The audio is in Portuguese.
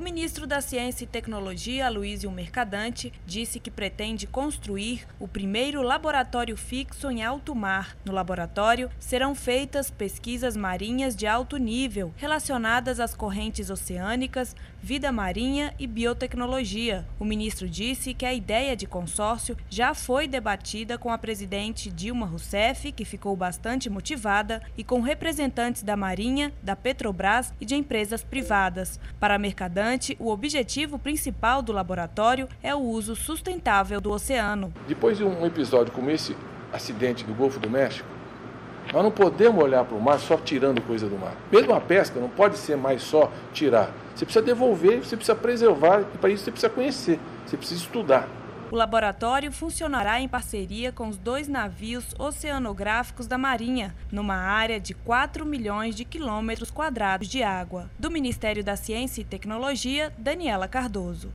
ministro da Ciência e Tecnologia, Aloísio Mercadante, disse que pretende construir o primeiro laboratório fixo em alto mar. No laboratório, serão feitas pesquisas marinhas de alto nível, relacionadas às correntes oceânicas, vida marinha e biotecnologia. O ministro disse que a ideia de consórcio já foi debatida com a presidente Dilma Rousseff, que ficou bastante motivada, e com representantes da Marinha, da Petrobras e de empresas privadas. Para Mercadante, o objetivo principal do laboratório é o uso sustentável do oceano. Depois de um episódio como esse acidente do Golfo do México, nós não podemos olhar para o mar só tirando coisa do mar. Mesmo a pesca não pode ser mais só tirar. Você precisa devolver, você precisa preservar e para isso você precisa conhecer, você precisa estudar. O laboratório funcionará em parceria com os 2 navios oceanográficos da Marinha, numa área de 4 milhões de quilômetros quadrados de água. Do Ministério da Ciência e Tecnologia, Daniela Cardoso.